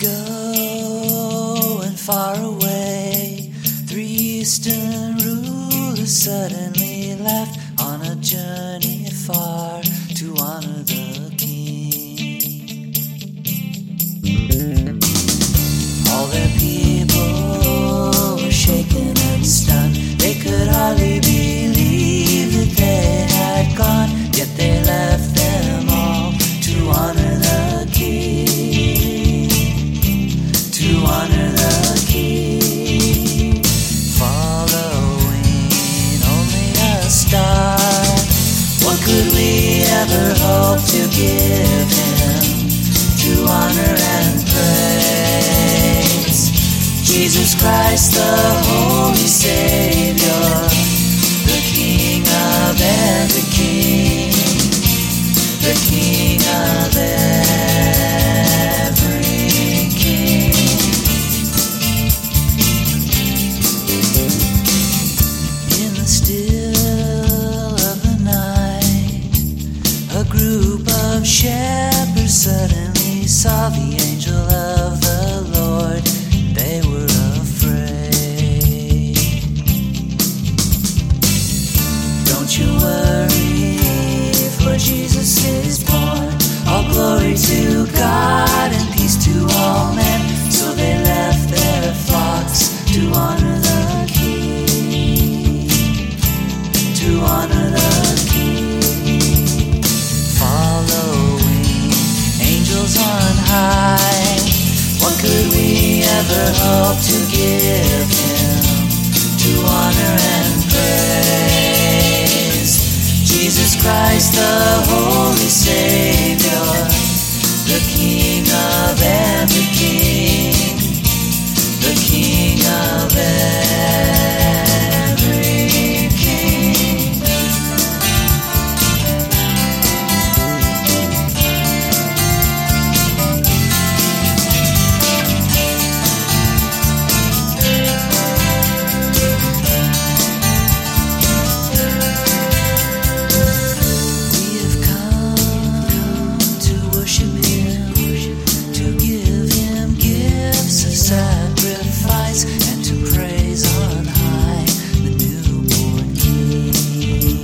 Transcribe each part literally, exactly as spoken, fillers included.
ago and far away, three Eastern rulers suddenly left on a journey far to honor the king. All their people were shaken and stunned. They could hardly believe that they had gone, yet they left them all to honor the king, to honor the king. Following only a star, what could we ever hope to give him to honor and praise? Jesus Christ, the Holy Savior, the King of every king, the King of every king. In the still of the night, a group of shepherds suddenly saw the angel of the Lord. They were afraid. Don't you worry, for Jesus is born. All glory to God and peace to all men. So they left their flocks to honor the King, to honor the King. Following angels on high, what could we ever hope to give him to honor and praise? Jesus Christ, the Holy Savior, the King of every king, the King of every king. Sacrifice and to praise on high the newborn King.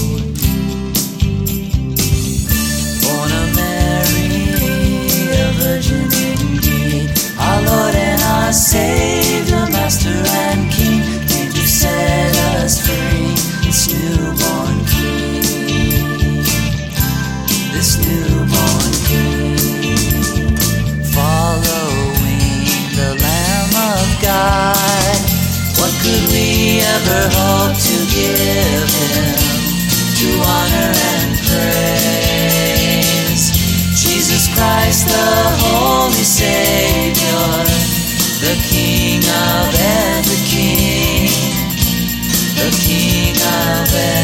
Born of Mary, a virgin indeed, our Lord and our Savior, Master and King, came to set us free. This newborn King, this newborn King. Following the Lamb of God, what could we ever hope to give him to honor and praise? Jesus Christ, the Holy Savior, the King of every king, the King of every